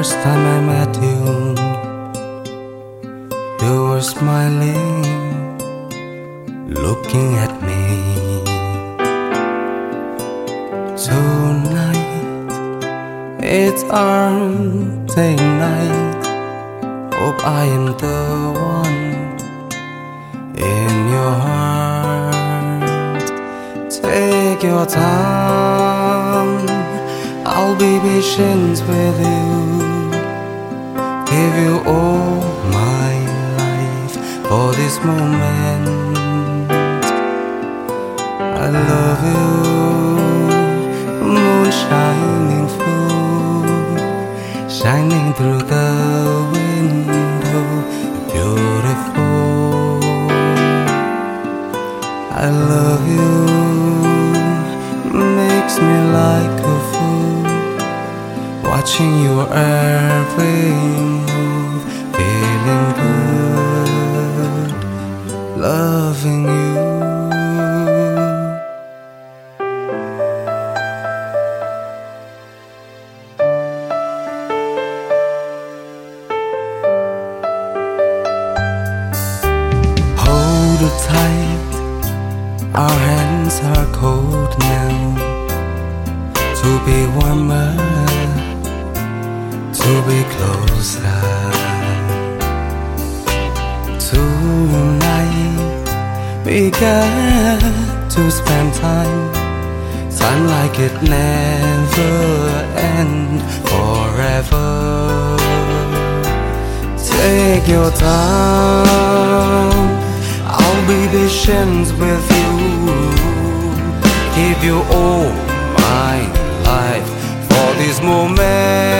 first time I met you, you were smiling, looking at me. Tonight, it's our day night. Hope I am the one in your heart. Take your time, I'll be patient with you. Give you all my life for this moment. I love you, moon shining through, shining through the window, beautiful. I love you, makes me like a fool, watching your every move, feeling good, loving you. Hold it tight, our hands are cold now. To be warmer, to be closer. Tonight we get to spend time like it never ends forever. Take your time, I'll be patient with you. Give you all my life for this moment.